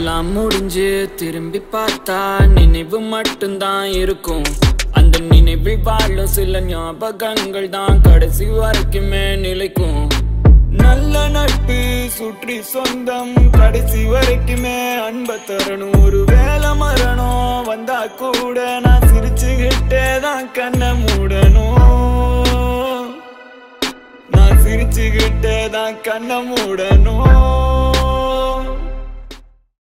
எல்லாம் முடிஞ்சு திரும்பி பார்த்தா நினைவு மட்டும்தான் இருக்கும். அந்த நினைவில் வாழும் சில ஞாபகங்கள் தான் கடைசி வரைக்குமே நிலைக்கும். நல்ல நட்பு சுற்றி சொந்தம் கடைசி வரைக்குமே அன்ப தரணும். ஒரு வேலை மரணம் வந்தா கூட நான் சிரிச்சுக்கிட்டே தான் கண்ணை மூடணும். நான் சிரிச்சுக்கிட்டே தான் கண்ணை மூடணும்.